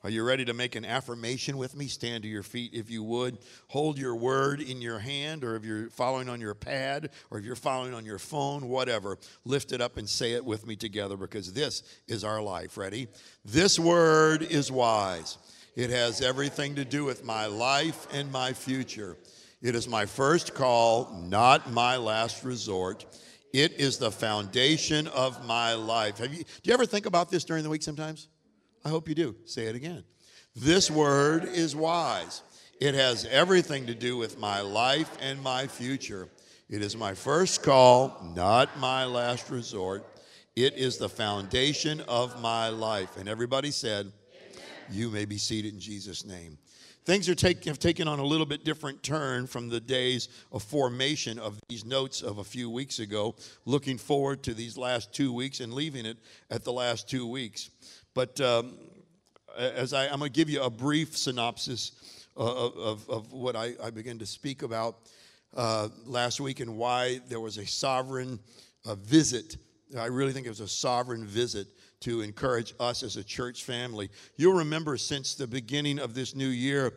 Are you ready to make an affirmation with me? Stand to your feet if you would. Hold your word in your hand, or if you're following on your pad, or if you're following on your phone, whatever. Lift it up and say it with me together, because this is our life. Ready? This word is wise. It has everything to do with my life and my future. It is my first call, not my last resort. It is the foundation of my life. Do you ever think about this during the week sometimes? I hope you do. Say it again. This word is wise. It has everything to do with my life and my future. It is my first call, not my last resort. It is the foundation of my life. And everybody said, amen. You may be seated in Jesus' name. Things have taken on a little bit different turn from the days of formation of these notes of a few weeks ago, looking forward to these last 2 weeks and leaving it at the last 2 weeks. But I'm going to give you a brief synopsis of what I began to speak about last week, and why there was a sovereign visit. I really think it was a sovereign visit to encourage us as a church family. You'll remember since the beginning of this new year,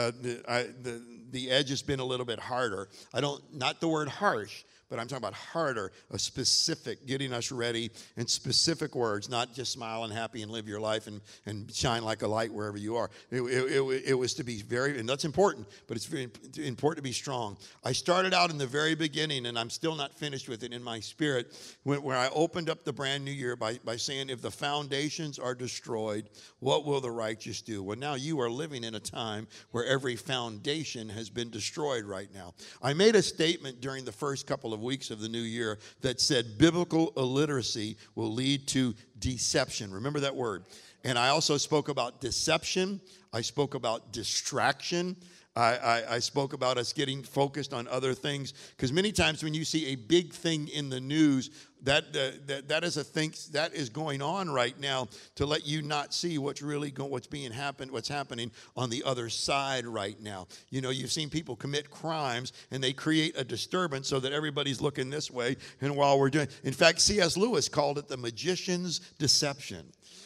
the edge has been a little bit harder. Not the word harsh, but I'm talking about harder, a specific, getting us ready in specific words, not just smile and happy and live your life and shine like a light wherever you are. It was to be very, and that's important, but it's very important to be strong. I started out in the very beginning, and I'm still not finished with it in my spirit, where I opened up the brand new year by saying, if the foundations are destroyed, what will the righteous do? Well, now you are living in a time where every foundation has been destroyed right now. I made a statement during the first couple of weeks of the new year that said biblical illiteracy will lead to deception. Remember that word. And I also spoke about deception. I spoke about distraction. I spoke about us getting focused on other things, because many times when you see a big thing in the news, that is a thing that is going on right now to let you not see what's happening on the other side right now. You know, you've seen people commit crimes and they create a disturbance so that everybody's looking this way. And while we're doing, in fact, C.S. Lewis called it the magician's deception.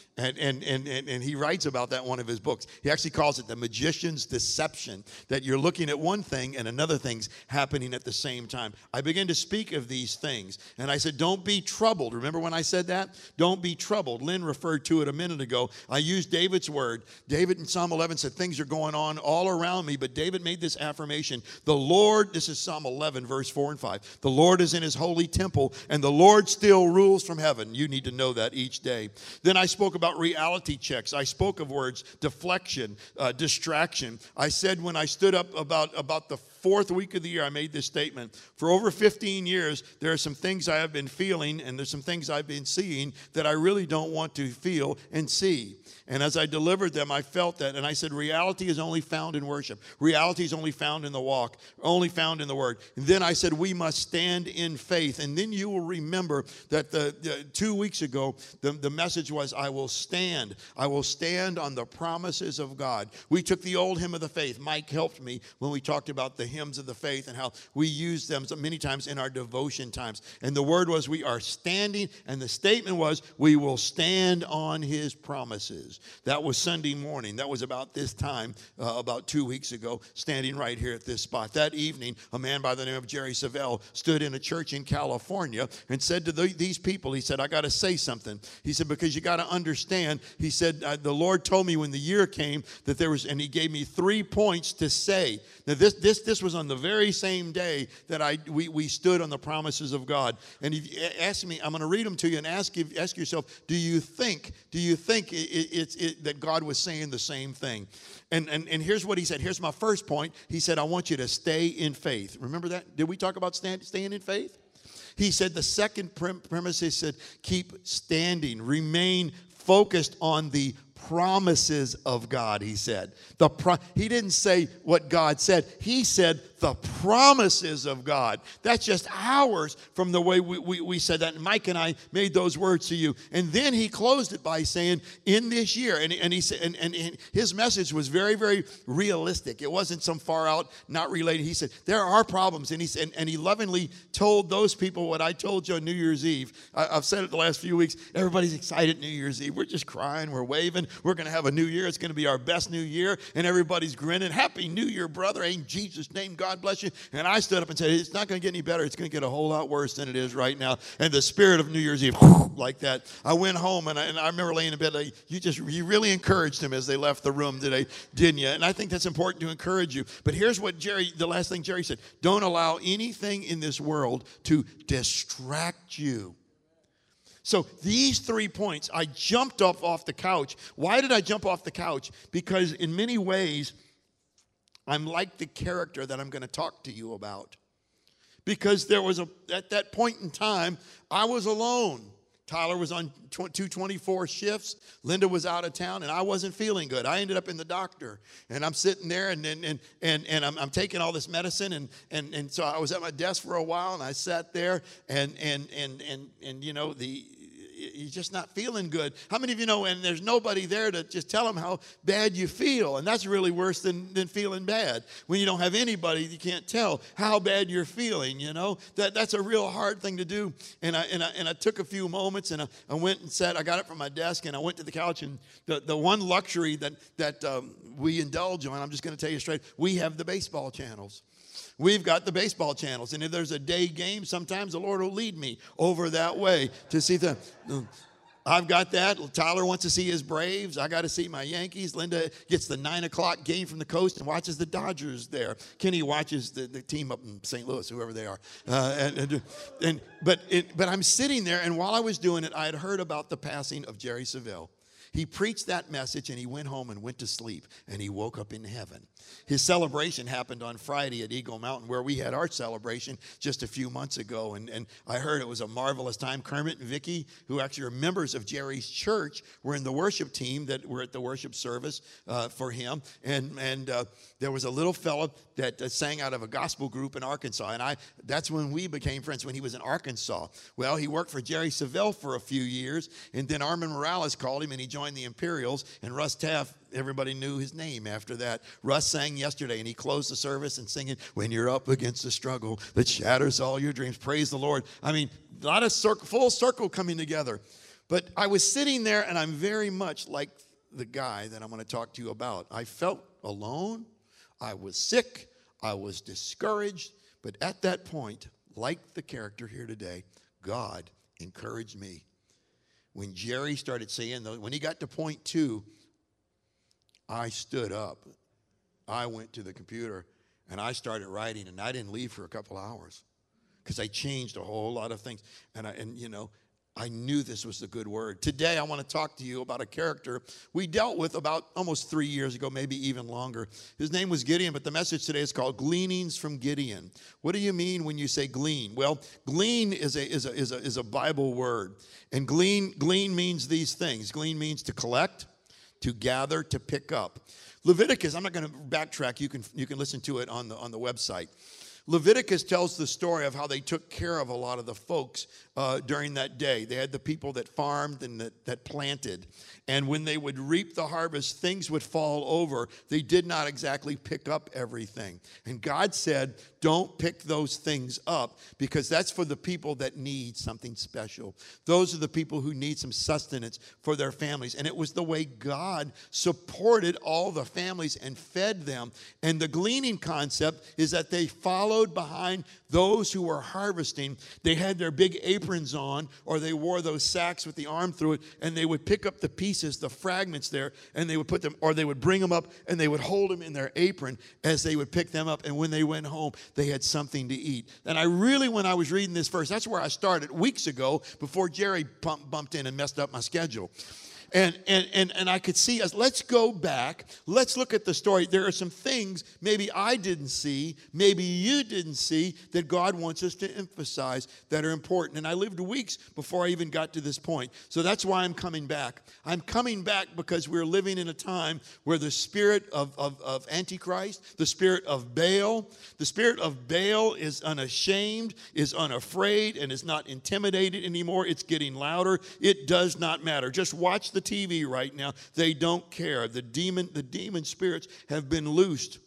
And he writes about that in one of his books. He actually calls it the magician's deception, that you're looking at one thing and another thing's happening at the same time. I began to speak of these things, and I said, don't be troubled. Remember when I said that? Don't be troubled. Lynn referred to it a minute ago. I used David's word. David in Psalm 11 said, things are going on all around me, but David made this affirmation. The Lord, this is Psalm 11, verse 4 and 5. The Lord is in his holy temple, and the Lord still rules from heaven. You need to know that each day. Then I spoke about reality checks. I spoke of words, deflection, distraction. I said when I stood up about the fourth week of the year, I made this statement. For over 15 years, there are some things I have been feeling, and there's some things I've been seeing that I really don't want to feel and see. And as I delivered them, I felt that. And I said, reality is only found in worship. Reality is only found in the walk, only found in the word. And then I said, we must stand in faith. And then you will remember that the 2 weeks ago, the message was, I will stand. I will stand on the promises of God. We took the old hymn of the faith. Mike helped me when we talked about the hymns of the faith and how we use them so many times in our devotion times. And the word was, we are standing. And the statement was, we will stand on his promises. That was Sunday morning. That was about this time, about 2 weeks ago, standing right here at this spot. That evening, a man by the name of Jerry Savelle stood in a church in California and said to these people, he said, I got to say something. He said, because you got to understand, he said, the Lord told me when the year came that there was, and he gave me 3 points to say. Now, this was on the very same day that we stood on the promises of God. And he asked me, I'm going to read them to you, and ask yourself, do you think that God was saying the same thing? And here's what he said. Here's my first point. He said, I want you to stay in faith. Remember that? Did we talk about staying in faith? He said the second premise, he said, keep standing. Remain focused on the promises of God, he said. He didn't say what God said. He said the promises of God. That's just hours from the way we said that. And Mike and I made those words to you. And then he closed it by saying, in this year, and he said, and his message was very, very realistic. It wasn't some far out, not related. He said, there are problems. And he said, and he lovingly told those people what I told you on New Year's Eve. I've said it the last few weeks. Everybody's excited New Year's Eve. We're just crying. We're waving. in. We're going to have a new year. It's going to be our best new year. And everybody's grinning. Happy New Year, brother. In Jesus' name, God bless you. And I stood up and said, it's not going to get any better. It's going to get a whole lot worse than it is right now. And the spirit of New Year's Eve, like that. I went home, and I remember laying in bed, like, you really encouraged them as they left the room today, didn't you? And I think that's important to encourage you. But here's what the last thing Jerry said. Don't allow anything in this world to distract you. So these 3 points, I jumped off the couch. Why did I jump off the couch? Because in many ways, I'm like the character that I'm going to talk to you about. Because at that point in time, I was alone. Tyler was on 224 shifts. Linda was out of town, and I wasn't feeling good. I ended up in the doctor, and I'm sitting there, and I'm taking all this medicine, and so I was at my desk for a while, and I sat there, and you know, you're just not feeling good. How many of you know, and there's nobody there to just tell them how bad you feel, and that's really worse than feeling bad. When you don't have anybody, you can't tell how bad you're feeling, you know. That's a real hard thing to do. And I took a few moments, and I went and sat. I got up from my desk, and I went to the couch, and the one luxury that we indulge on, I'm just going to tell you straight, we have the baseball channels. We've got the baseball channels, and if there's a day game, sometimes the Lord will lead me over that way to see the. I've got that. Tyler wants to see his Braves. I got to see my Yankees. Linda gets the 9 o'clock game from the coast and watches the Dodgers there. Kenny watches the team up in St. Louis, whoever they are. But I'm sitting there, and while I was doing it, I had heard about the passing of Jerry Savelle. He preached that message, and he went home and went to sleep, and he woke up in heaven. His celebration happened on Friday at Eagle Mountain, where we had our celebration just a few months ago, and I heard it was a marvelous time. Kermit and Vicky, who actually are members of Jerry's church, were in the worship team that were at the worship service for him, and there was a little fellow that sang out of a gospel group in Arkansas, and that's when we became friends, when he was in Arkansas. Well, he worked for Jerry Savelle for a few years, and then Armin Morales called him, and he joined the Imperials, and Russ Taff, everybody knew his name after that. Russ sang yesterday, and he closed the service and singing, "When you're up against a struggle that shatters all your dreams." Praise the Lord. I mean, a lot of full circle coming together. But I was sitting there, and I'm very much like the guy that I'm going to talk to you about. I felt alone. I was sick. I was discouraged. But at that point, like the character here today, God encouraged me. When Jerry started saying those, when he got to point 2, I stood up. I went to the computer, and I started writing, and I didn't leave for a couple hours because I changed a whole lot of things. And you know, I knew this was the good word. Today, I want to talk to you about a character we dealt with about almost 3 years ago, maybe even longer. His name was Gideon, but the message today is called Gleanings from Gideon. What do you mean when you say glean? Well, glean is a Bible word. And glean means these things. Glean means to collect, to gather, to pick up. Leviticus, I'm not going to backtrack. You can listen to it on the website. Leviticus tells the story of how they took care of a lot of the folks during that day. They had the people that farmed and that planted. And when they would reap the harvest, things would fall over. They did not exactly pick up everything. And God said, don't pick those things up, because that's for the people that need something special. Those are the people who need some sustenance for their families. And it was the way God supported all the families and fed them. And the gleaning concept is that they followed behind those who were harvesting. They had their big aprons on, or they wore those sacks with the arm through it, and they would pick up the pieces, the fragments there, and they would put them, or they would bring them up, and they would hold them in their apron as they would pick them up. And when they went home, they had something to eat. And I really, when I was reading this verse, that's where I started weeks ago, before Jerry bumped in and messed up my schedule. And I could see us. Let's go back. Let's look at the story. There are some things maybe I didn't see, maybe you didn't see, that God wants us to emphasize that are important. And I lived weeks before I even got to this point. So that's why I'm coming back. I'm coming back because we're living in a time where the spirit of Antichrist, the spirit of Baal is unashamed, is unafraid, and is not intimidated anymore. It's getting louder. It does not matter. Just watch the TV right now. They don't care. The demon spirits have been loosed.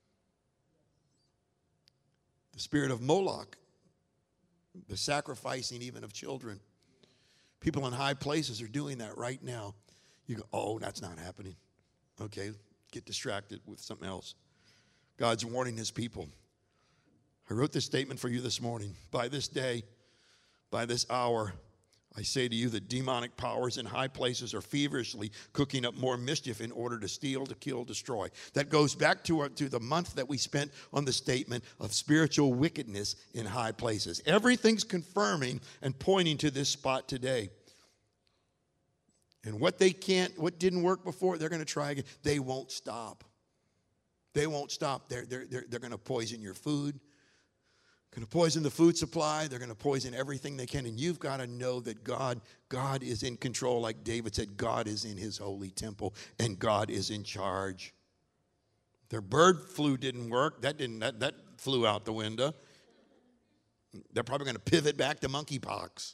The spirit of Moloch, the sacrificing even of children. People in high places are doing that right now. You go, oh, that's not happening. Okay, get distracted with something else. God's warning his people. I wrote this statement for you this morning. By this day, by this hour, I say to you that demonic powers in high places are feverishly cooking up more mischief in order to steal, to kill, destroy. That goes back to the month that we spent on the statement of spiritual wickedness in high places. Everything's confirming and pointing to this spot today. And what didn't work before, they're going to try again. They won't stop. They won't stop. They're going to poison your food. Going to poison the food supply. They're going to poison everything they can. And you've got to know that God is in control. Like David said, God is in his holy temple and God is in charge. Their bird flu didn't work. That flew out the window. They're probably going to pivot back to monkeypox.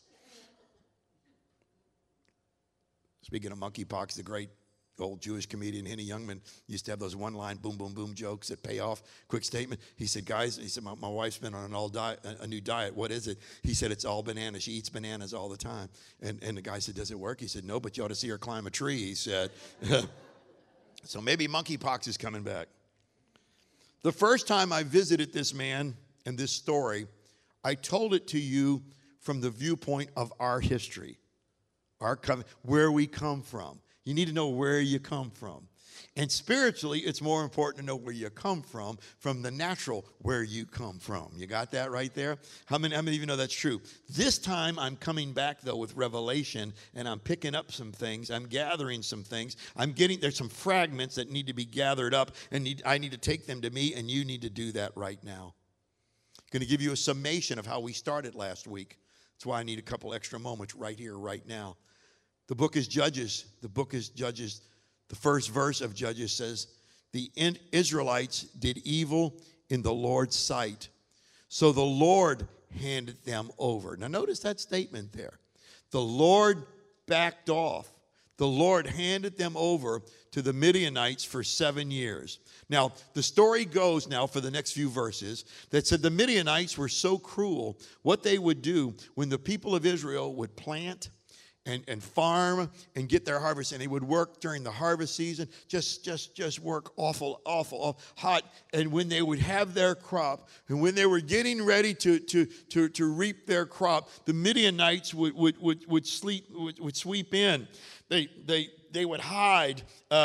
Speaking of monkeypox, the great old Jewish comedian Henny Youngman used to have those one-line boom, boom, boom jokes that pay off. Quick statement. He said, guys, my wife's been on a new diet. What is it? He said, it's all bananas. She eats bananas all the time. And the guy said, does it work? He said, no, but you ought to see her climb a tree, he said. So maybe monkeypox is coming back. The first time I visited this man and this story, I told it to you from the viewpoint of our history, where we come from. You need to know where you come from. And spiritually, it's more important to know where you come from the natural where you come from. You got that right there? How many of you know that's true? This time, I'm coming back, though, with revelation, and I'm picking up some things. I'm gathering some things. There's some fragments that need to be gathered up, and I need to take them to me, and you need to do that right now. I'm going to give you a summation of how we started last week. That's why I need a couple extra moments right here, right now. The book is Judges. The book is Judges. The first verse of Judges says, the Israelites did evil in the Lord's sight, so the Lord handed them over. Now notice that statement there. The Lord backed off. The Lord handed them over to the Midianites for 7 years. Now, the story goes now for the next few verses that said the Midianites were so cruel. What they would do when the people of Israel would plant and farm and get their harvest, and they would work during the harvest season, just work awful hot. And when they would have their crop, and when they were getting ready to reap their crop, the Midianites would sweep in. They would hide,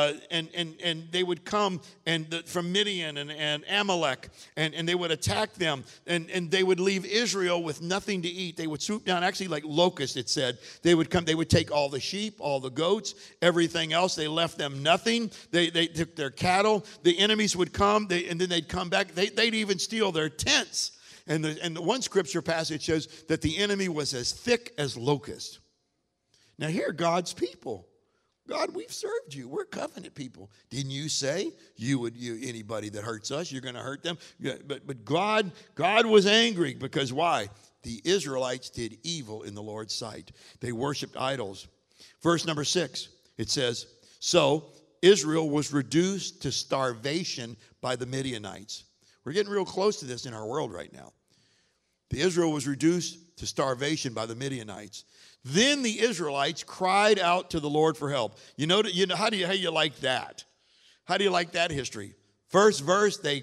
and they would come from Midian and Amalek, and they would attack them, and they would leave Israel with nothing to eat. They would swoop down, actually like locusts, it said. They would come, they would take all the sheep, all the goats, everything else. They left them nothing. They took their cattle. The enemies would come, and then they'd come back. They'd even steal their tents. And the one scripture passage says that the enemy was as thick as locusts. Now here, God's people. God, we've served you. We're covenant people. Didn't you say anybody that hurts us, you're going to hurt them? Yeah, but God was angry because why? The Israelites did evil in the Lord's sight. They worshiped idols. Verse number 6, it says, so Israel was reduced to starvation by the Midianites. We're getting real close to this in our world right now. The Israel was reduced to starvation by the Midianites. Then the Israelites cried out to the Lord for help. You know how do you like that? How do you like that history? First verse, they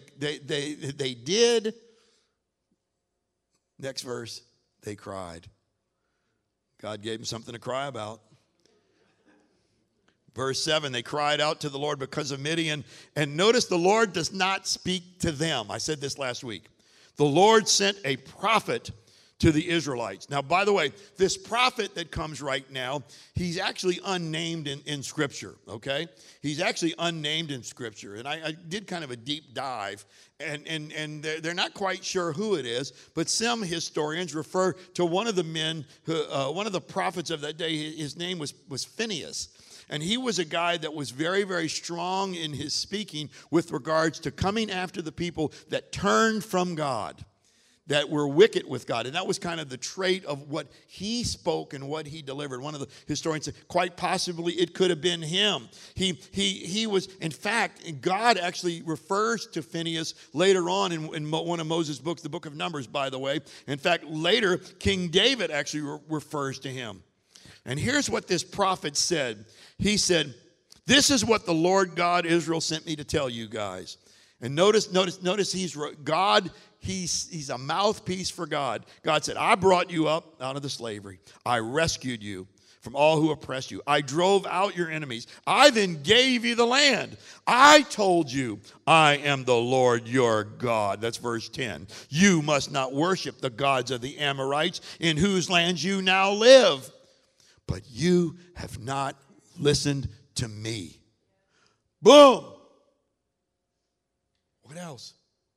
did. Next verse, they cried. God gave them something to cry about. Verse 7, they cried out to the Lord because of Midian. And notice the Lord does not speak to them. I said this last week. The Lord sent a prophet to the Israelites. Now, by the way, this prophet that comes right now, he's actually unnamed in Scripture, okay? He's actually unnamed in Scripture. And I did kind of a deep dive, and they're not quite sure who it is, but some historians refer to one of the men, one of the prophets of that day. His name was Phinehas. And he was a guy that was very, very strong in his speaking with regards to coming after the people that turned from God, that were wicked with God. And that was kind of the trait of what he spoke and what he delivered. One of the historians said, quite possibly it could have been him. He was, in fact, God actually refers to Phinehas later on in one of Moses' books, the book of Numbers, by the way. In fact, later, King David actually refers to him. And here's what this prophet said. He said, this is what the Lord God Israel sent me to tell you guys. And notice he's God, he's a mouthpiece for God. God said, I brought you up out of the slavery. I rescued you from all who oppressed you. I drove out your enemies. I then gave you the land. I told you, I am the Lord your God. That's verse 10. You must not worship the gods of the Amorites in whose lands you now live. But you have not listened to me. Boom. What else?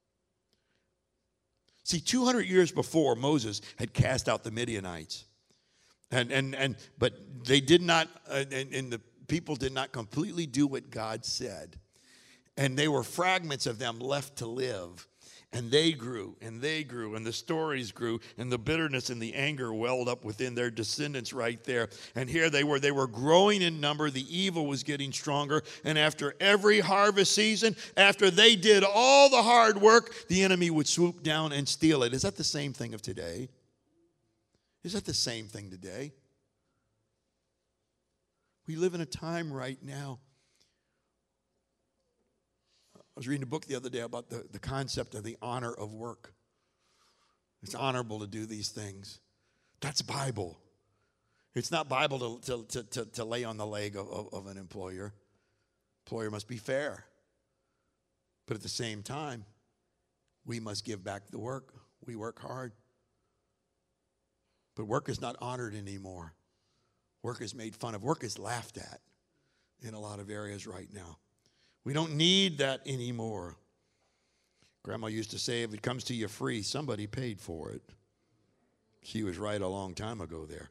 See, 200 years before, Moses had cast out the Midianites. But they did not, and the people did not completely do what God said. And they were fragments of them left to live. And they grew, and the stories grew, and the bitterness and the anger welled up within their descendants right there. And here they were growing in number. The evil was getting stronger. And after every harvest season, after they did all the hard work, the enemy would swoop down and steal it. Is that the same thing of today? Is that the same thing today? We live in a time right now. I was reading a book the other day about the concept of the honor of work. It's honorable to do these things. That's Bible. It's not Bible to lay on the leg of an employer. Employer must be fair. But at the same time, we must give back the work. We work hard. But work is not honored anymore. Work is made fun of. Work is laughed at in a lot of areas right now. We don't need that anymore. Grandma used to say, if it comes to you free, somebody paid for it. She was right a long time ago there.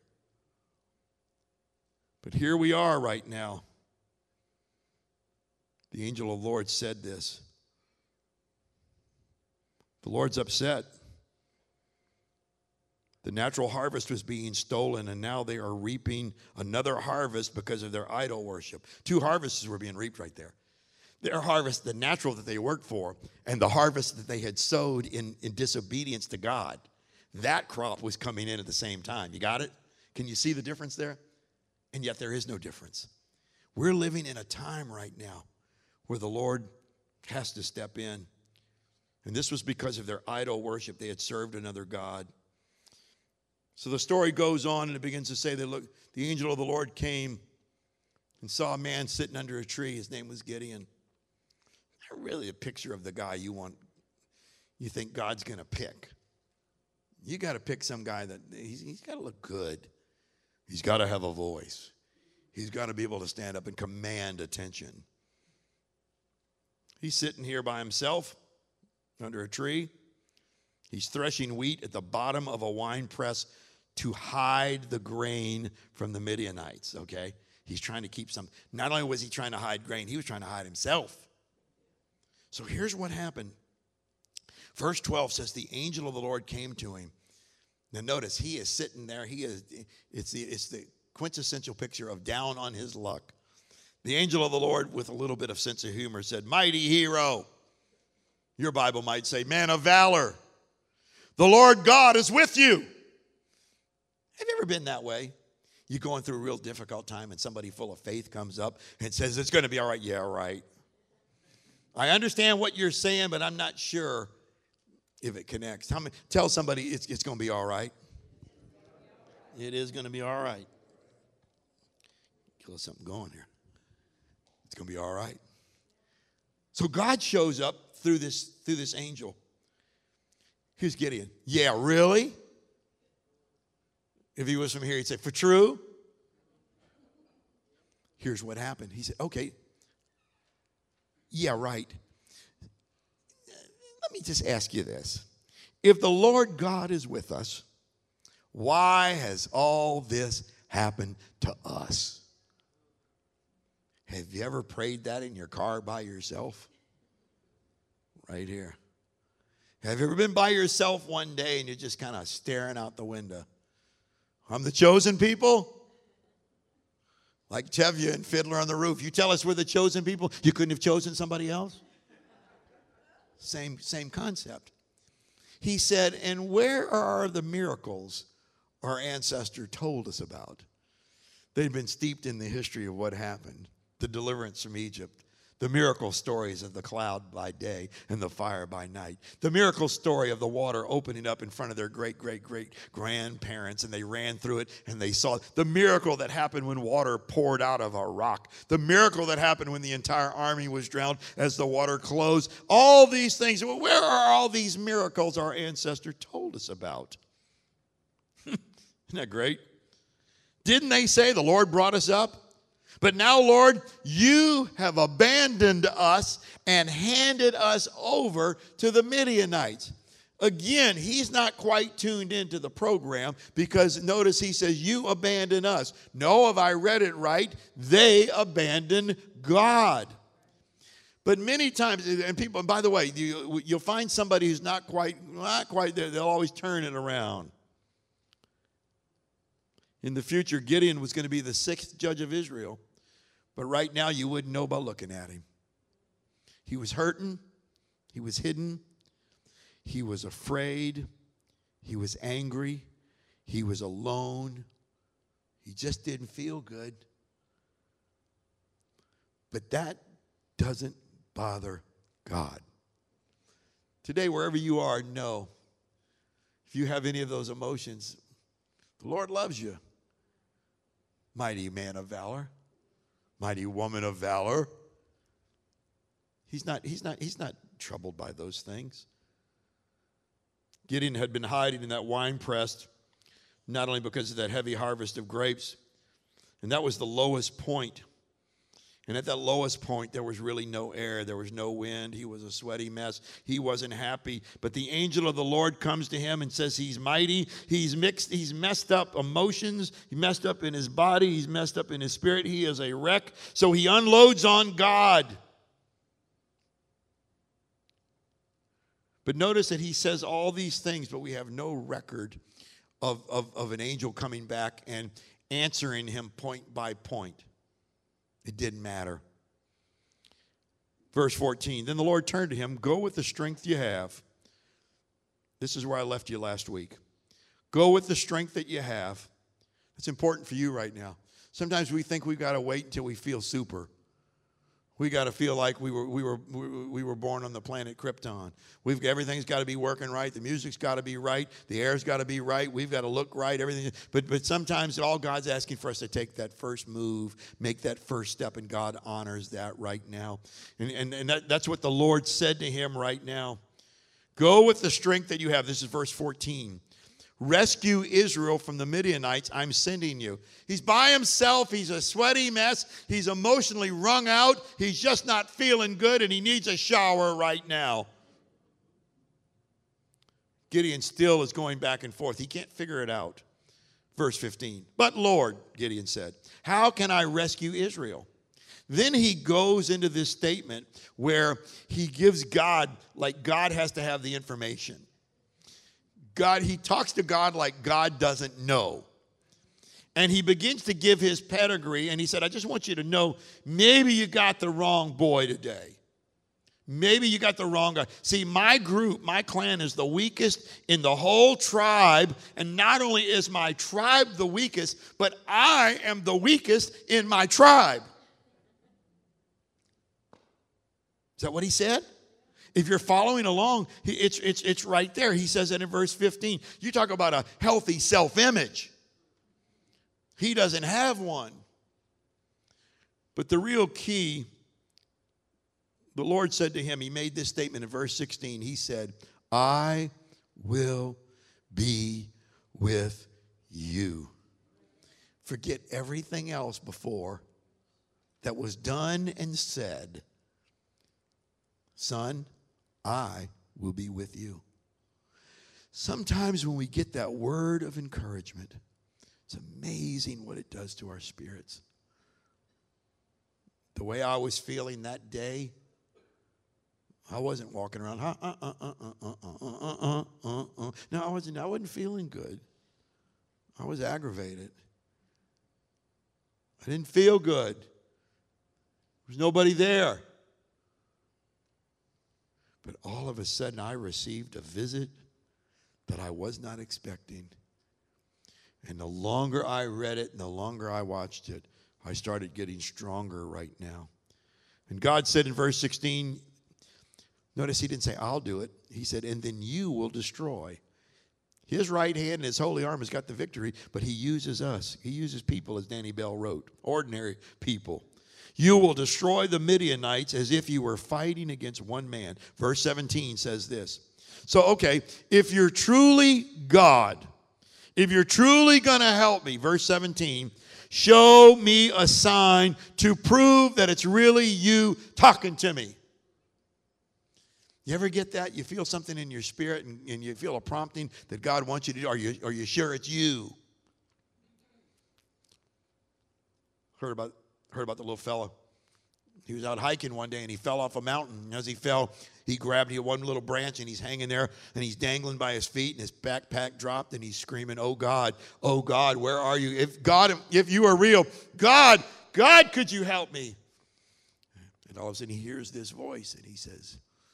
But here we are right now. The angel of the Lord said this. The Lord's upset. The natural harvest was being stolen, and now they are reaping another harvest because of their idol worship. 2 harvests were being reaped right there. Their harvest, the natural that they worked for, and the harvest that they had sowed in disobedience to God. That crop was coming in at the same time. You got it? Can you see the difference there? And yet there is no difference. We're living in a time right now where the Lord has to step in. And this was because of their idol worship. They had served another god. So the story goes on, and it begins to say that, look, the angel of the Lord came and saw a man sitting under a tree. His name was Gideon. Not really a picture of the guy you think God's going to pick. You got to pick some guy that he's got to look good. He's got to have a voice. He's got to be able to stand up and command attention. He's sitting here by himself under a tree. He's threshing wheat at the bottom of a wine press to hide the grain from the Midianites, okay? He's trying to keep some. Not only was he trying to hide grain, he was trying to hide himself. So here's what happened. Verse 12 says, the angel of the Lord came to him. Now notice, he is sitting there. It's the quintessential picture of down on his luck. The angel of the Lord, with a little bit of sense of humor, said, mighty hero. Your Bible might say, man of valor. The Lord God is with you. Have you ever been that way? You're going through a real difficult time and somebody full of faith comes up and says, it's going to be all right. Yeah, right. I understand what you're saying, but I'm not sure if it connects. Tell somebody it's going to be all right. It is going to be all right. Kill something going here. It's going to be all right. So God shows up through this angel. Here's Gideon. Yeah, really? If he was from here, he'd say, for true? Here's what happened. He said, okay. Yeah, right. Let me just ask you this. If the Lord God is with us, why has all this happened to us? Have you ever prayed that in your car by yourself? Right here. Have you ever been by yourself one day and you're just kind of staring out the window? I'm the chosen people. Like Tevye and Fiddler on the Roof. You tell us we're the chosen people. You couldn't have chosen somebody else? Same concept. He said, and where are the miracles our ancestor told us about? They'd been steeped in the history of what happened, the deliverance from Egypt, the miracle stories of the cloud by day and the fire by night, the miracle story of the water opening up in front of their great-great-great-grandparents, and they ran through it and they saw it. The miracle that happened when water poured out of a rock, the miracle that happened when the entire army was drowned as the water closed. All these things. Where are all these miracles our ancestor told us about? Isn't that great? Didn't they say the Lord brought us up? But now, Lord, you have abandoned us and handed us over to the Midianites. Again, he's not quite tuned into the program, because notice he says, you abandon us. No, have I read it right? They abandoned God. But many times, and people, and by the way, you'll find somebody who's not quite there. They'll always turn it around. In the future, Gideon was going to be the 6th judge of Israel. But right now, you wouldn't know by looking at him. He was hurting. He was hidden. He was afraid. He was angry. He was alone. He just didn't feel good. But that doesn't bother God. Today, wherever you are, know, if you have any of those emotions, the Lord loves you. Mighty man of valor. Mighty woman of valor. He's not troubled by those things. Gideon had been hiding in that wine press, not only because of that heavy harvest of grapes, and that was the lowest point. And at that lowest point, there was really no air. There was no wind. He was a sweaty mess. He wasn't happy. But the angel of the Lord comes to him and says he's mighty. He's messed up emotions. He messed up in his body. He's messed up in his spirit. He is a wreck. So he unloads on God. But notice that he says all these things, but we have no record of an angel coming back and answering him point by point. It didn't matter. Verse 14, then the Lord turned to him, go with the strength you have. This is where I left you last week. Go with the strength that you have. It's important for you right now. Sometimes we think we've got to wait until we feel super. We got to feel like we were born on the planet Krypton. Everything's got to be working right. The music's got to be right. The air's got to be right. We've got to look right. Everything. But sometimes all God's asking for us to take that first move, make that first step, and God honors that right now. And that's what the Lord said to him right now. Go with the strength that you have. This is verse 14. Rescue Israel from the Midianites. I'm sending you. He's by himself. He's a sweaty mess. He's emotionally wrung out. He's just not feeling good, and he needs a shower right now. Gideon still is going back and forth. He can't figure it out. Verse 15. But Lord, Gideon said, how can I rescue Israel? Then he goes into this statement where he gives God, like God has to have the information. He talks to God like God doesn't know. And he begins to give his pedigree, and he said, I just want you to know, maybe you got the wrong boy today. Maybe you got the wrong guy. See, my group, my clan is the weakest in the whole tribe, and not only is my tribe the weakest, but I am the weakest in my tribe. Is that what he said? If you're following along, it's right there. He says it in verse 15. You talk about a healthy self-image. He doesn't have one. But the real key, the Lord said to him, he made this statement in verse 16. He said, I will be with you. Forget everything else before that was done and said. Son, I will be with you. Sometimes when we get that word of encouragement, it's amazing what it does to our spirits. The way I was feeling that day, I wasn't walking around. No, I wasn't feeling good. I was aggravated. I didn't feel good. There was nobody there. But all of a sudden, I received a visit that I was not expecting. And the longer I read it and the longer I watched it, I started getting stronger right now. And God said in verse 16, notice he didn't say, I'll do it. He said, and then you will destroy. His right hand and his holy arm has got the victory, but he uses us. He uses people, as Danny Bell wrote, ordinary people. You will destroy the Midianites as if you were fighting against one man. Verse 17 says this. So, okay, if you're truly God, if you're truly going to help me, verse 17, show me a sign to prove that it's really you talking to me. You ever get that? You feel something in your spirit and you feel a prompting that God wants you to do. Are you sure it's you? Heard about the little fella. He was out hiking one day and he fell off a mountain. And as he fell, he grabbed one little branch and he's hanging there and he's dangling by his feet and his backpack dropped and he's screaming, oh God, where are you? If you are real, God, could you help me? And all of a sudden he hears this voice and he says,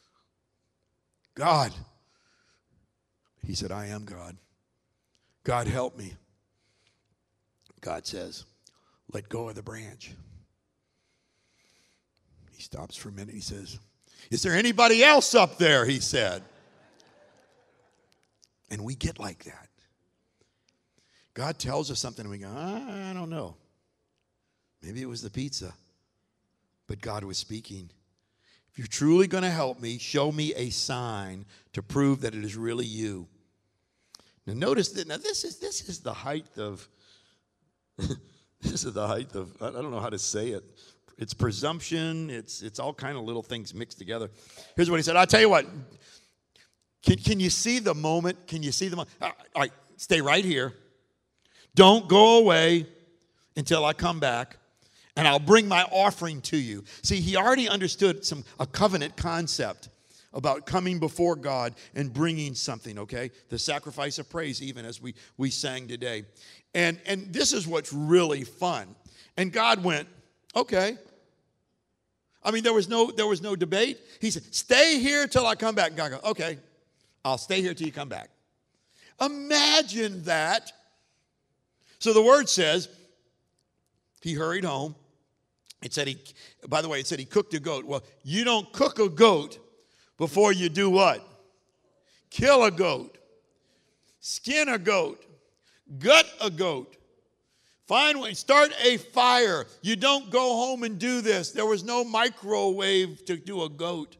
God. He said, I am God. God, help me. God says, let go of the branch. He stops for a minute. He says, is there anybody else up there? He said. And we get like that. God tells us something and we go, I don't know. Maybe it was the pizza. But God was speaking. If you're truly going to help me, show me a sign to prove that it is really you. Now notice that. Now this is the height of this is the height of, I don't know how to say it. It's presumption. It's all kind of little things mixed together. Here's what he said. I'll tell you what. Can you see the moment? Can you see the moment? All right, stay right here. Don't go away until I come back. And I'll bring my offering to you. See, he already understood a covenant concept about coming before God and bringing something, okay? The sacrifice of praise, even as we sang today. And this is what's really fun. And God went, okay. I mean, there was no debate. He said, stay here till I come back. And God goes, okay, I'll stay here till you come back. Imagine that. So the word says, he hurried home. It said he cooked a goat. Well, you don't cook a goat before you do what? Kill a goat. Skin a goat. Gut a goat. Start a fire. You don't go home and do this. There was no microwave to do a goat.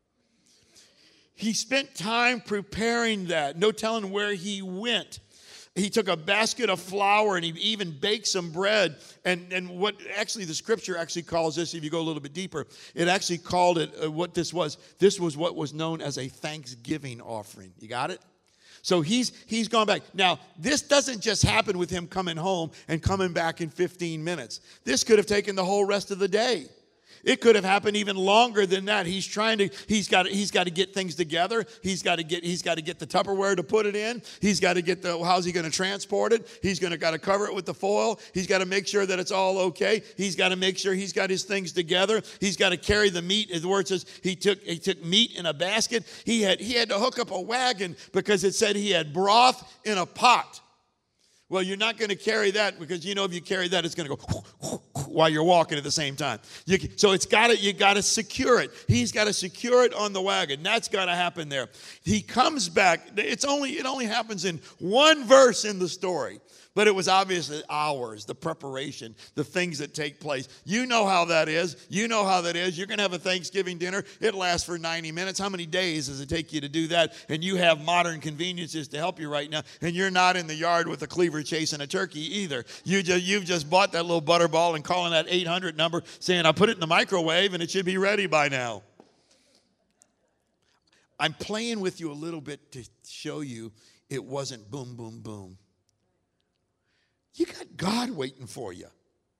He spent time preparing that. No telling where he went. He took a basket of flour and he even baked some bread. And what actually the scripture actually calls this, if you go a little bit deeper, it actually called it what this was. This was what was known as a thanksgiving offering. You got it? So he's gone back. Now, this doesn't just happen with him coming home and coming back in 15 minutes. This could have taken the whole rest of the day. It could have happened even longer than that. He's got to get things together. He's got to get the Tupperware to put it in. He's got to get how's he going to transport it? He's got to cover it with the foil. He's got to make sure that it's all okay. He's got to make sure he's got his things together. He's got to carry the meat. As the word says, he took meat in a basket. He had to hook up a wagon because it said he had broth in a pot. Well, you're not going to carry that because if you carry that, it's going to go while you're walking at the same time. You got to secure it. He's got to secure it on the wagon. That's got to happen there. He comes back. It only happens in one verse in the story. But it was obviously hours, the preparation, the things that take place. You know how that is. You're going to have a Thanksgiving dinner. It lasts for 90 minutes. How many days does it take you to do that? And you have modern conveniences to help you right now. And you're not in the yard with a cleaver chasing a turkey either. You've just bought that little butterball and calling that 800 number saying, I'll put it in the microwave and it should be ready by now. I'm playing with you a little bit to show you it wasn't boom, boom, boom. You got God waiting for you.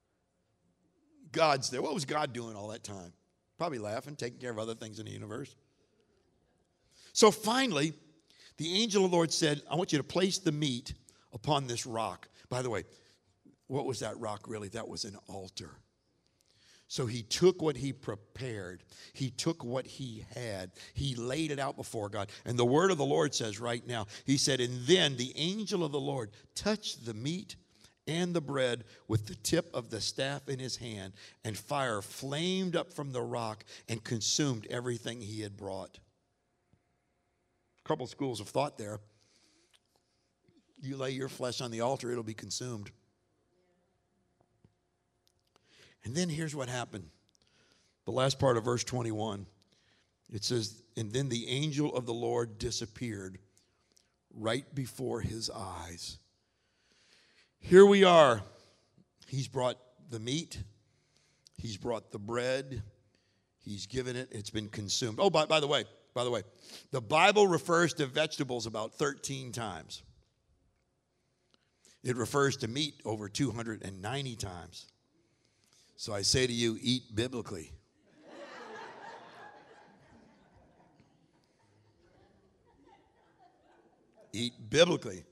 God's there. What was God doing all that time? Probably laughing, taking care of other things in the universe. So finally, the angel of the Lord said, I want you to place the meat upon this rock. By the way, what was that rock really? That was an altar. So he took what he prepared. He took what he had. He laid it out before God. And the word of the Lord says right now, he said, and then the angel of the Lord touched the meat and the bread with the tip of the staff in his hand, and fire flamed up from the rock and consumed everything he had brought. A couple schools of thought there. You lay your flesh on the altar, it'll be consumed. And then here's what happened. The last part of verse 21. It says, and then the angel of the Lord disappeared right before his eyes. Here we are. He's brought the meat. He's brought the bread. He's given it. It's been consumed. Oh, by the way, the Bible refers to vegetables about 13 times. It refers to meat over 290 times. So I say to you, eat biblically. Eat biblically.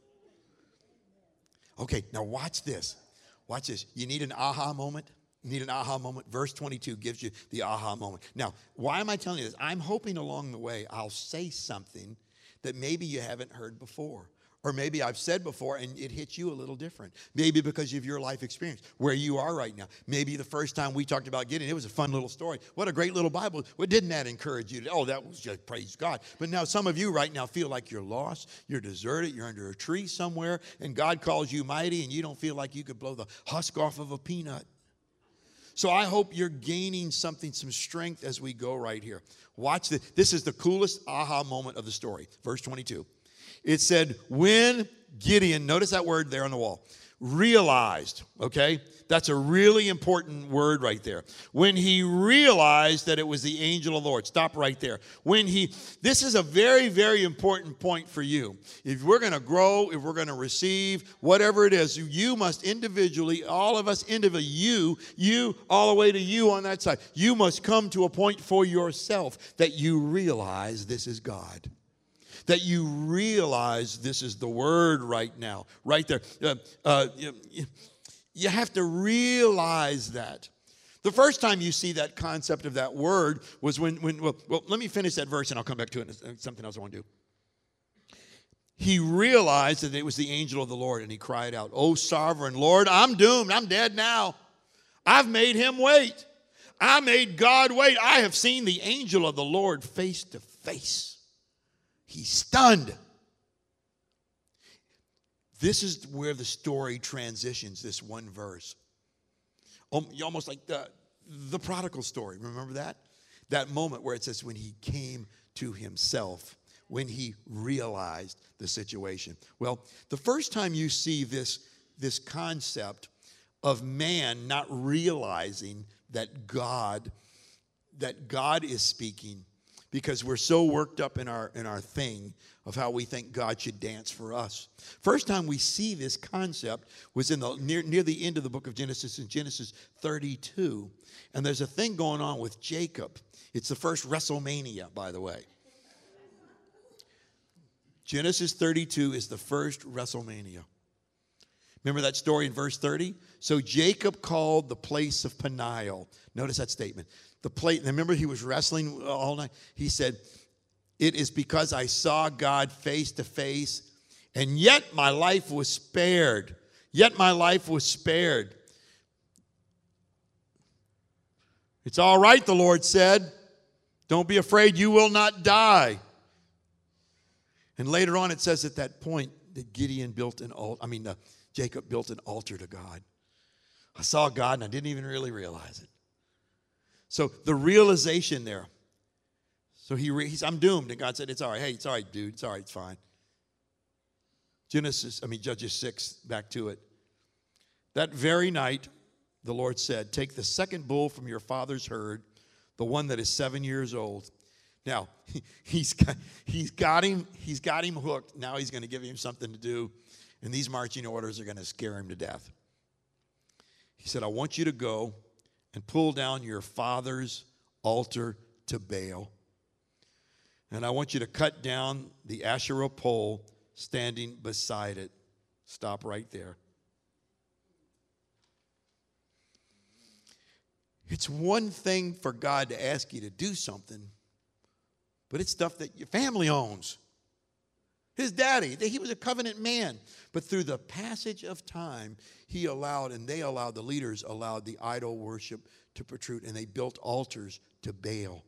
Okay, now watch this. Watch this. You need an aha moment? You need an aha moment? Verse 22 gives you the aha moment. Now, why am I telling you this? I'm hoping along the way I'll say something that maybe you haven't heard before. Or maybe I've said before and it hits you a little different. Maybe because of your life experience, where you are right now. Maybe the first time we talked about Gideon, it was a fun little story. What a great little Bible. Well, didn't that encourage you? Oh, that was just praise God. But now some of you right now feel like you're lost, you're deserted, you're under a tree somewhere, and God calls you mighty, and you don't feel like you could blow the husk off of a peanut. So I hope you're gaining something, some strength as we go right here. Watch this. This is the coolest aha moment of the story. Verse 22. It said, when Gideon, notice that word there on the wall, realized, okay? That's a really important word right there. When he realized that it was the angel of the Lord. Stop right there. This is a very, very important point for you. If we're going to grow, if we're going to receive, whatever it is, you must individually, all of us individually, you, all the way to you on that side, you must come to a point for yourself that you realize this is God. That you realize this is the word right now, right there. You have to realize that. The first time you see that concept of that word was when let me finish that verse and I'll come back to it. It's something else I want to do. He realized that it was the angel of the Lord, and he cried out, "Oh, sovereign Lord, I'm doomed. I'm dead now. I've made him wait. I made God wait. I have seen the angel of the Lord face to face." He's stunned. This is where the story transitions, this one verse. Almost like the prodigal story. Remember that? That moment where it says when he came to himself, when he realized the situation. Well, the first time you see this concept of man not realizing that God is speaking, because we're so worked up in our thing of how we think God should dance for us. First time we see this concept was in near the end of the book of Genesis, in Genesis 32. And there's a thing going on with Jacob. It's the first WrestleMania, by the way. Genesis 32 is the first WrestleMania. Remember that story in verse 30? So Jacob called the place of Peniel. Notice that statement. Remember he was wrestling all night? He said, "It is because I saw God face to face, and yet my life was spared." Yet my life was spared. "It's all right," the Lord said. "Don't be afraid, you will not die." And later on it says at that point that Jacob built an altar to God. I saw God and I didn't even really realize it. So the realization there. So he's, "I'm doomed." And God said, "It's all right. Hey, it's all right, dude. It's all right. It's fine." Judges 6, back to it. That very night, the Lord said, "Take the second bull from your father's herd, the one that is 7 years old." Now, he's got him hooked. Now he's going to give him something to do. And these marching orders are going to scare him to death. He said, "I want you to go and pull down your father's altar to Baal. And I want you to cut down the Asherah pole standing beside it." Stop right there. It's one thing for God to ask you to do something, but it's stuff that your family owns. His daddy, he was a covenant man. But through the passage of time, he allowed, and they allowed, the leaders allowed the idol worship to protrude, and they built altars to Baal.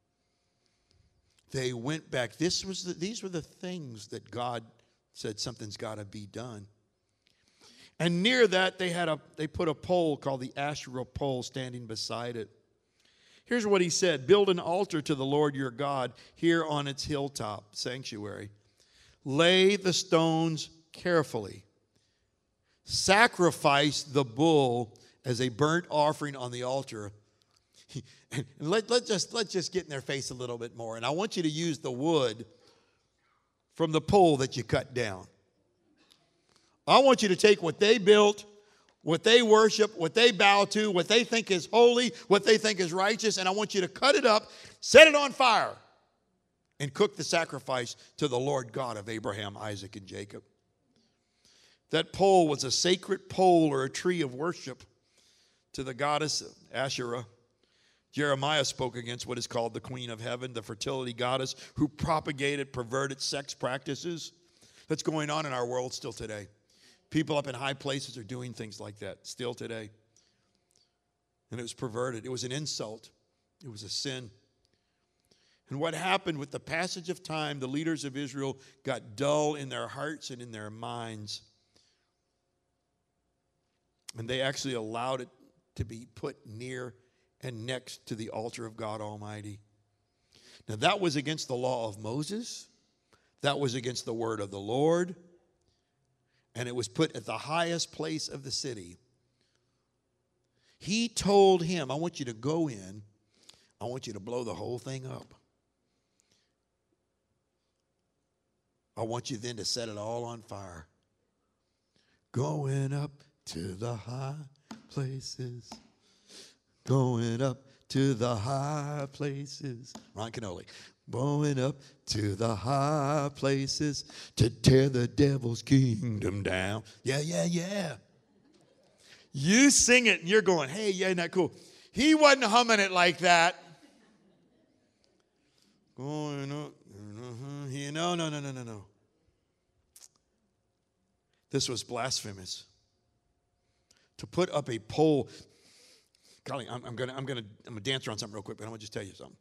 They went back. These were the things that God said something's got to be done. And near that, they put a pole called the Asherah pole standing beside it. Here's what he said: build an altar to the Lord your God here on its hilltop sanctuary. Lay the stones carefully. Sacrifice the bull as a burnt offering on the altar. And let's just get in their face a little bit more. And I want you to use the wood from the pole that you cut down. I want you to take what they built, what they worship, what they bow to, what they think is holy, what they think is righteous, and I want you to cut it up, set it on fire, and cook the sacrifice to the Lord God of Abraham, Isaac, and Jacob. That pole was a sacred pole or a tree of worship to the goddess Asherah. Jeremiah spoke against what is called the Queen of Heaven, the fertility goddess who propagated perverted sex practices. That's going on in our world still today. People up in high places are doing things like that still today. And it was perverted. It was an insult. It was a sin. And what happened with the passage of time, the leaders of Israel got dull in their hearts and in their minds. And they actually allowed it to be put near and next to the altar of God Almighty. Now that was against the law of Moses. That was against the word of the Lord. And it was put at the highest place of the city. He told him, I want you to go in. I want you to blow the whole thing up. I want you then to set it all on fire. Going up to the high places. Going up to the high places. Ron Canoli. Going up to the high places to tear the devil's kingdom down. Yeah, yeah, yeah. You sing it and you're going, hey, yeah, isn't that cool? He wasn't humming it like that. Going up, no. This was blasphemous. To put up a pole. Golly, I'm gonna dance around something real quick, but I want to just tell you something.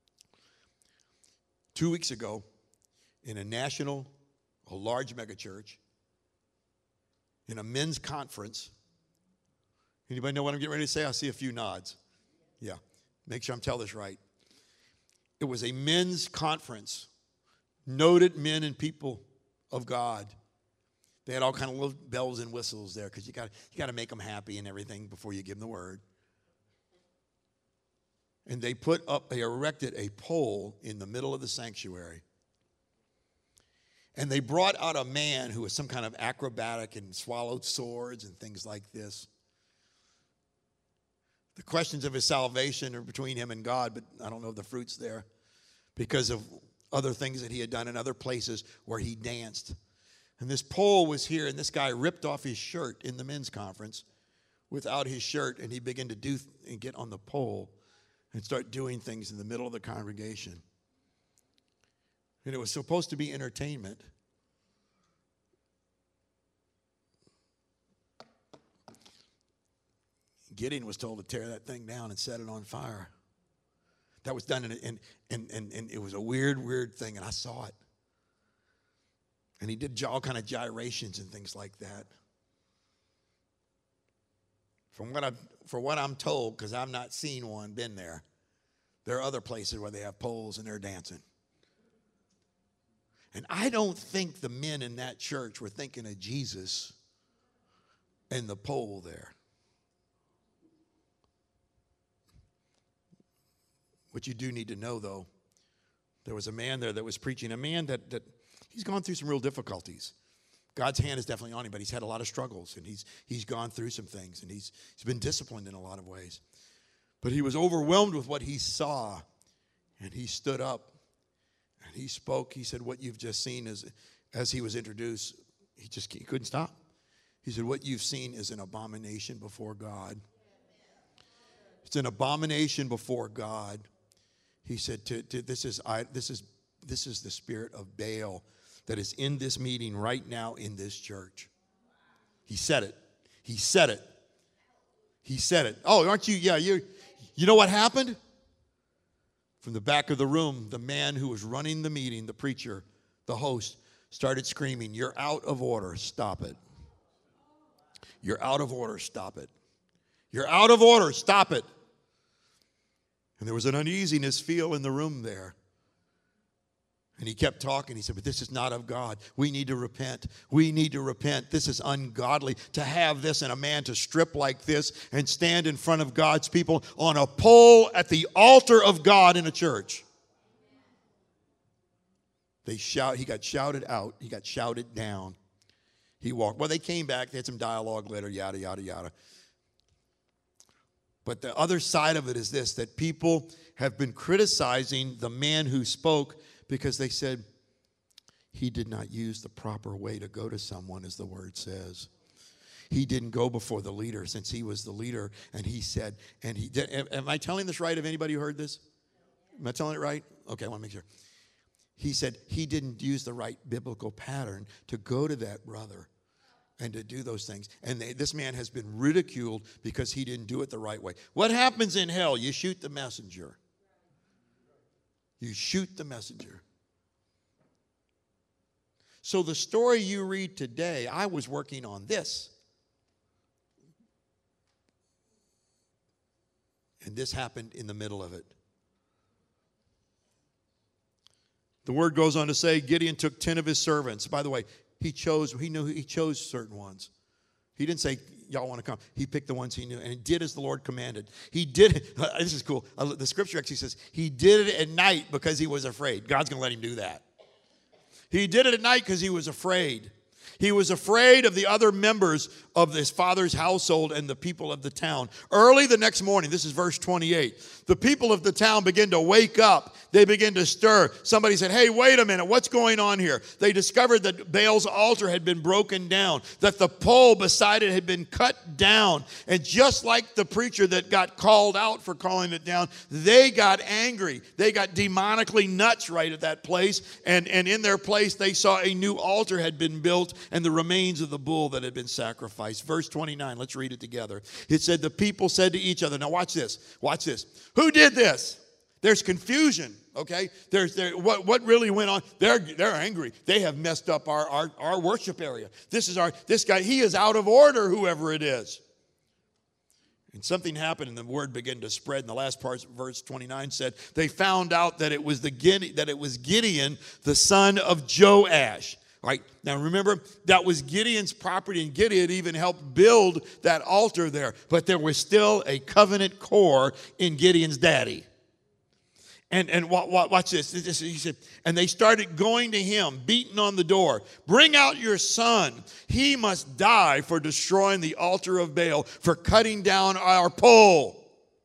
2 weeks ago, in a large megachurch, in a men's conference. Anybody know what I'm getting ready to say? I see a few nods. Yeah, make sure I'm telling this right. It was a men's conference. Noted men and people of God. They had all kind of little bells and whistles there because you got to make them happy and everything before you give them the word. And they erected a pole in the middle of the sanctuary. And they brought out a man who was some kind of acrobatic and swallowed swords and things like this. The questions of his salvation are between him and God, but I don't know if the fruit's there because of other things that he had done in other places where he danced. And this pole was here, and this guy ripped off his shirt in the men's conference without his shirt, and he began to do and get on the pole and start doing things in the middle of the congregation. And it was supposed to be entertainment. Gideon was told to tear that thing down and set it on fire. That was done, and it was a weird thing, and I saw it. And he did all kind of gyrations and things like that. For what I'm told, because I've not seen one, been there are other places where they have poles and they're dancing. And I don't think the men in that church were thinking of Jesus and the pole there. What you do need to know, though, there was a man there that was preaching, a man that he's gone through some real difficulties. God's hand is definitely on him, but he's had a lot of struggles, and he's gone through some things, and he's been disciplined in a lot of ways. But he was overwhelmed with what he saw, and he stood up, and he spoke. He said, what you've just seen is, as he was introduced, he couldn't stop. He said, what you've seen is an abomination before God. It's an abomination before God. He said, this is the spirit of Baal that is in this meeting right now in this church. He said it. He said it. He said it. Oh, aren't you? Yeah, you know what happened? From the back of the room, the man who was running the meeting, the preacher, the host, started screaming, "You're out of order. Stop it. You're out of order. Stop it. You're out of order. Stop it." And there was an uneasiness feel in the room there. And he kept talking. He said, "But this is not of God. We need to repent. We need to repent. This is ungodly to have this and a man to strip like this and stand in front of God's people on a pole at the altar of God in a church." He got shouted out. He got shouted down. He walked. Well, they came back. They had some dialogue later, yada, yada, yada. But the other side of it is this, that people have been criticizing the man who spoke because they said he did not use the proper way to go to someone, as the word says. He didn't go before the leader since he was the leader. And he said, and he did. Am I telling this right? Have anybody who heard this? Am I telling it right? Okay, I want to make sure. He said he didn't use the right biblical pattern to go to that brother and to do those things. And this man has been ridiculed because he didn't do it the right way. What happens in hell? You shoot the messenger. You shoot the messenger. So the story you read today, I was working on this. And this happened in the middle of it. The word goes on to say, Gideon took 10 of his servants. By the way, he knew he chose certain ones. He didn't say, "Y'all want to come." He picked the ones he knew, and he did as the Lord commanded. He did it. This is cool. The scripture actually says he did it at night because he was afraid. God's going to let him do that. He did it at night because he was afraid. He was afraid of the other members of his father's household and the people of the town. Early the next morning, this is verse 28, the people of the town begin to wake up. They begin to stir. Somebody said, "Hey, wait a minute, what's going on here?" They discovered that Baal's altar had been broken down, that the pole beside it had been cut down. And just like the preacher that got called out for calling it down, they got angry. They got demonically nuts right at that place. And in their place, they saw a new altar had been built and the remains of the bull that had been sacrificed. Verse 29, let's read it together. It said, the people said to each other, now watch this, who did this? There's confusion, okay? What really went on? They're angry. They have messed up our worship area. This guy, he is out of order, whoever it is. And something happened, and the word began to spread. And the last part, verse 29 said, they found out that it was Gideon, the son of Joash. All right, now remember, that was Gideon's property, and Gideon even helped build that altar there. But there was still a covenant core in Gideon's daddy. And watch this. He said, and they started going to him, beating on the door. Bring out your son. He must die for destroying the altar of Baal, for cutting down our pole.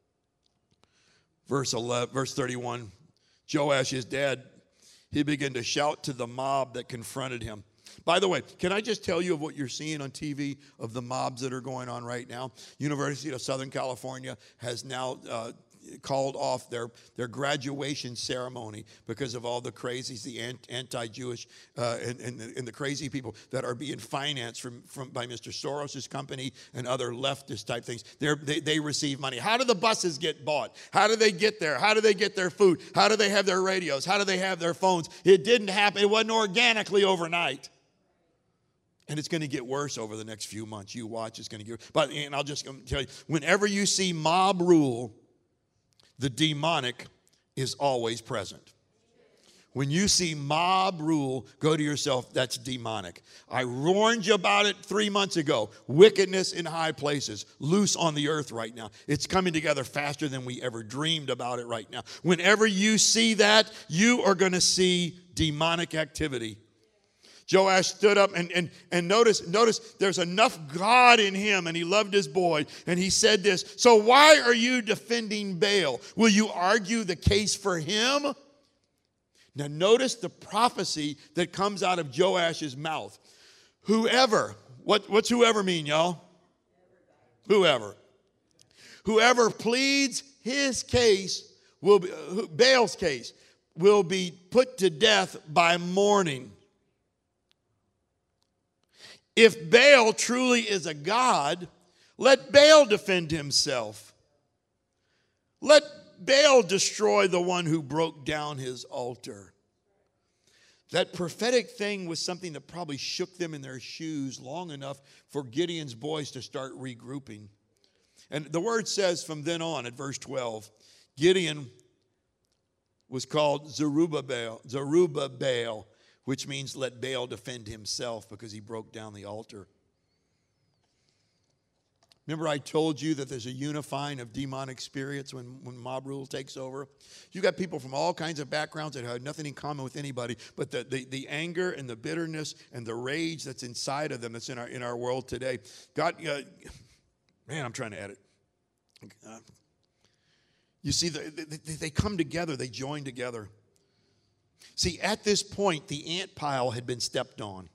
Verse 31, Joash, his dad, he began to shout to the mob that confronted him. By the way, can I just tell you of what you're seeing on TV of the mobs that are going on right now? University of Southern California has now called off their graduation ceremony because of all the crazies, the anti-Jewish and the crazy people that are being financed by Mr. Soros' company and other leftist type things. They receive money. How do the buses get bought? How do they get there? How do they get their food? How do they have their radios? How do they have their phones? It didn't happen. It wasn't organically overnight. And it's going to get worse over the next few months. You watch, it's going to get worse. And I'll just tell you, whenever you see mob rule, the demonic is always present. When you see mob rule, go to yourself, that's demonic. I warned you about it 3 months ago. Wickedness in high places, loose on the earth right now. It's coming together faster than we ever dreamed about it right now. Whenever you see that, you are going to see demonic activity. Joash stood up and notice there's enough God in him, and he loved his boy. And he said this, so why are you defending Baal? Will you argue the case for him? Now notice the prophecy that comes out of Joash's mouth. Whoever, what's whoever mean, y'all? Whoever. Whoever pleads his case will be, Baal's case will be put to death by morning. If Baal truly is a god, let Baal defend himself. Let Baal destroy the one who broke down his altar. That prophetic thing was something that probably shook them in their shoes long enough for Gideon's boys to start regrouping. And the word says from then on at verse 12, Gideon was called Zerubbabel, which means let Baal defend himself, because he broke down the altar. Remember I told you that there's a unifying of demonic spirits when mob rule takes over? You got people from all kinds of backgrounds that have nothing in common with anybody, but the anger and the bitterness and the rage that's inside of them, that's in our world today. God, man, I'm trying to edit. You see, they come together, they join together. See, at this point, the ant pile had been stepped on.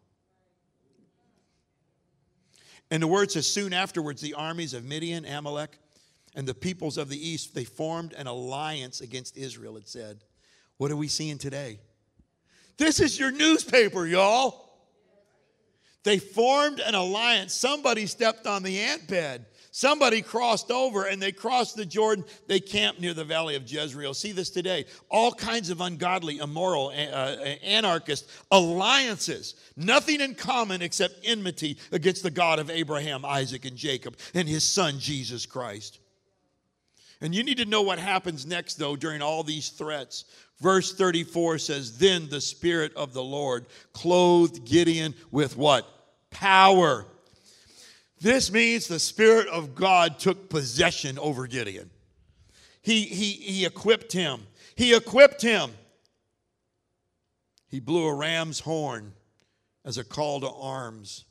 And the word says, soon afterwards, the armies of Midian, Amalek, and the peoples of the east, they formed an alliance against Israel, it said. What are we seeing today? This is your newspaper, y'all. They formed an alliance. Somebody stepped on the ant bed. Somebody crossed over, and they crossed the Jordan. They camped near the valley of Jezreel. See this today. All kinds of ungodly, immoral, anarchist alliances. Nothing in common except enmity against the God of Abraham, Isaac, and Jacob, and his son, Jesus Christ. And you need to know what happens next, though, during all these threats. Verse 34 says, then the Spirit of the Lord clothed Gideon with what? Power. This means the Spirit of God took possession over Gideon. He equipped him. He equipped him. He blew a ram's horn as a call to arms.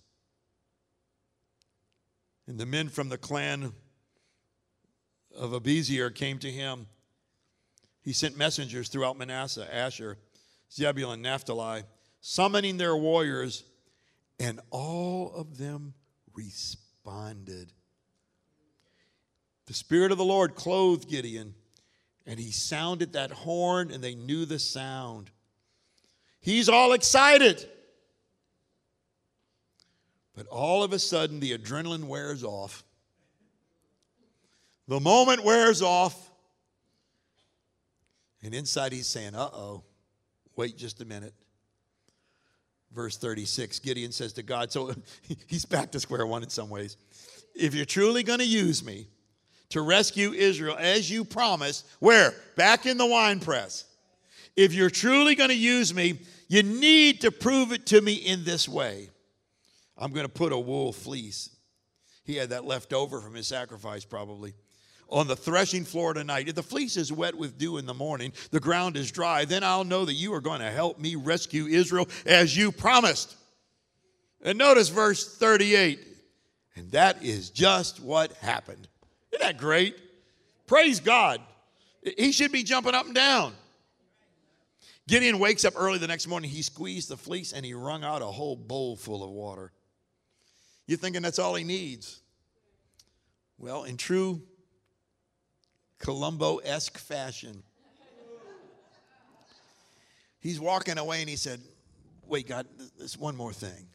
And the men from the clan of Abiezr came to him. He sent messengers throughout Manasseh, Asher, Zebulun, Naphtali, summoning their warriors, and all of them responded. The Spirit of the Lord clothed Gideon, and he sounded that horn, and they knew the sound. He's all excited. But all of a sudden, the adrenaline wears off. The moment wears off, and inside he's saying, uh-oh, wait just a minute. Verse 36, Gideon says to God, so he's back to square one in some ways. If you're truly going to use me to rescue Israel as you promised, where? Back in the winepress. If you're truly going to use me, you need to prove it to me in this way. I'm going to put a wool fleece. He had that left over from his sacrifice probably. On the threshing floor tonight. If the fleece is wet with dew in the morning, the ground is dry, then I'll know that you are going to help me rescue Israel as you promised. And notice verse 38. And that is just what happened. Isn't that great? Praise God. He should be jumping up and down. Gideon wakes up early the next morning. He squeezed the fleece and he wrung out a whole bowl full of water. You're thinking that's all he needs. Well, in true Columbo-esque fashion, he's walking away and he said, wait, God, there's one more thing.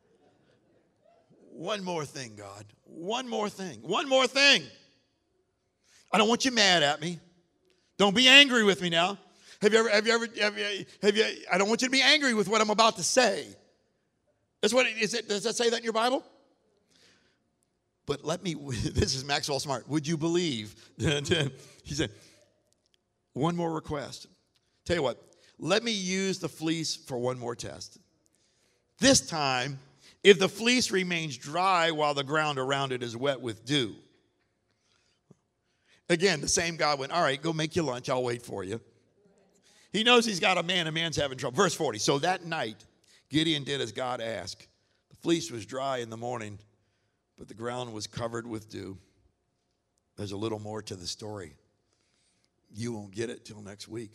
One more thing, God. One more thing. One more thing. I don't want you mad at me. Don't be angry with me now. I don't want you to be angry with what I'm about to say. That's what is it. Does that say that in your Bible? But this is Maxwell Smart. Would you believe? He said, one more request. Tell you what, let me use the fleece for one more test. This time, if the fleece remains dry while the ground around it is wet with dew. Again, the same God went, all right, go make your lunch. I'll wait for you. He knows he's got a man's having trouble. Verse 40, so that night, Gideon did as God asked. The fleece was dry in the morning, but the ground was covered with dew. There's a little more to the story. You won't get it till next week.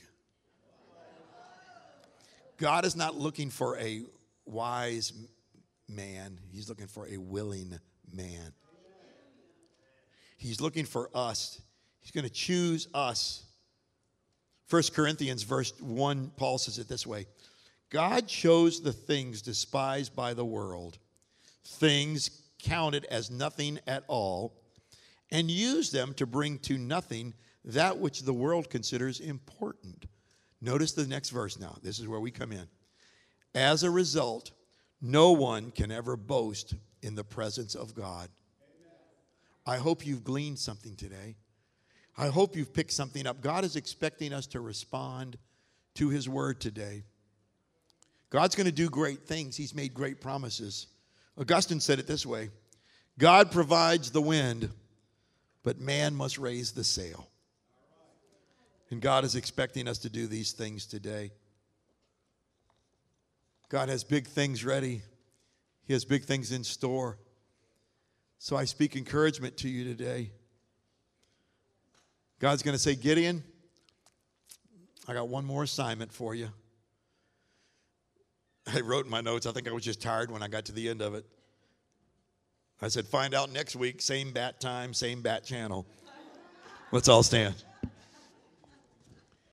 God is not looking for a wise man. He's looking for a willing man. He's looking for us. He's going to choose us. 1 Corinthians verse 1, Paul says it this way. God chose the things despised by the world, things counted as nothing at all, and used them to bring to nothing that which the world considers important. Notice the next verse now. This is where we come in. As a result, no one can ever boast in the presence of God. I hope you've gleaned something today. I hope you've picked something up. God is expecting us to respond to his word today. God's going to do great things. He's made great promises. Augustine said it this way. God provides the wind, but man must raise the sail. And God is expecting us to do these things today. God has big things ready. He has big things in store. So I speak encouragement to you today. God's going to say, Gideon, I got one more assignment for you. I wrote in my notes, I think I was just tired when I got to the end of it. I said, find out next week, same bat time, same bat channel. Let's all stand.